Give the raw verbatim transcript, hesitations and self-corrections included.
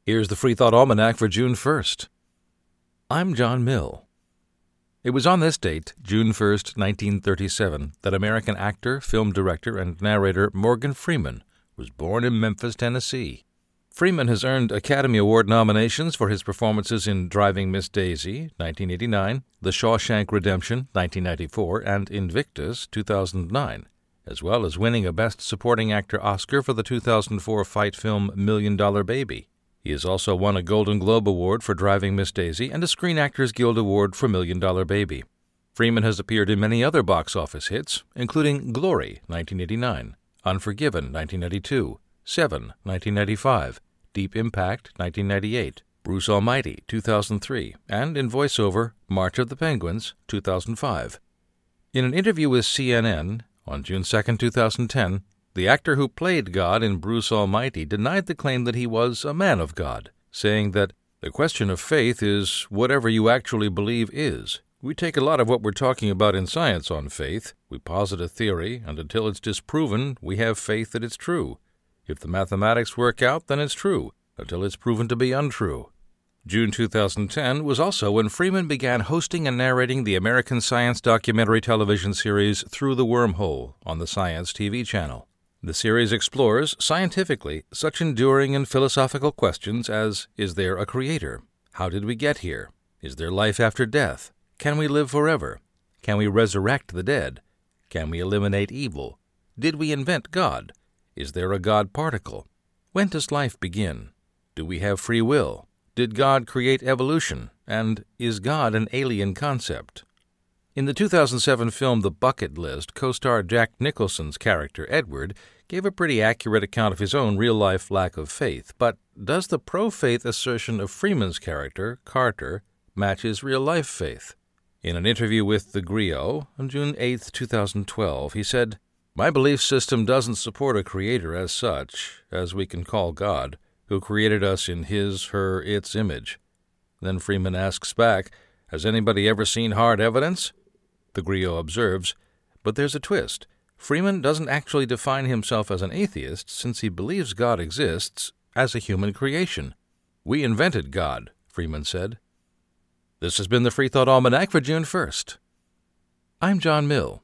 Here's the Free Thought Almanac for June first. I'm John Mill. It was on this date, June first, nineteen thirty-seven, that American actor, film director, and narrator Morgan Freeman was born in Memphis, Tennessee. Freeman has earned Academy Award nominations for his performances in Driving Miss Daisy, nineteen eighty-nine, The Shawshank Redemption, nineteen ninety-four, and Invictus, two thousand nine, as well as winning a Best Supporting Actor Oscar for the two thousand four fight film Million Dollar Baby. He has also won a Golden Globe Award for Driving Miss Daisy and a Screen Actors Guild Award for Million Dollar Baby. Freeman has appeared in many other box office hits, including Glory, nineteen eighty-nine, Unforgiven, nineteen ninety-two, Seven, nineteen ninety-five, Deep Impact, nineteen ninety-eight, Bruce Almighty, two thousand three, and in voiceover, March of the Penguins, two thousand five. In an interview with C N N on June second, two thousand ten, the actor who played God in Bruce Almighty denied the claim that he was a man of God, saying that the question of faith is whatever you actually believe is. We take a lot of what we're talking about in science on faith. We posit a theory, and until it's disproven, we have faith that it's true. If the mathematics work out, then it's true, until it's proven to be untrue. June two thousand ten was also when Freeman began hosting and narrating the American science documentary television series Through the Wormhole on the Science T V channel. The series explores, scientifically, such enduring and philosophical questions as, is there a creator? How did we get here? Is there life after death? Can we live forever? Can we resurrect the dead? Can we eliminate evil? Did we invent God? Is there a God particle? When does life begin? Do we have free will? Did God create evolution? And is God an alien concept? In the two thousand seven film The Bucket List, co-star Jack Nicholson's character, Edward, gave a pretty accurate account of his own real-life lack of faith, but does the pro-faith assertion of Freeman's character, Carter, match his real-life faith? In an interview with The Griot on June eighth, two thousand twelve, he said, "My belief system doesn't support a creator as such, as we can call God, who created us in his, her, its image." Then Freeman asks back, "Has anybody ever seen hard evidence?" The Griot observes, "But there's a twist. Freeman doesn't actually define himself as an atheist since he believes God exists as a human creation. We invented God," Freeman said. This has been the Free Thought Almanac for June first. I'm John Mill.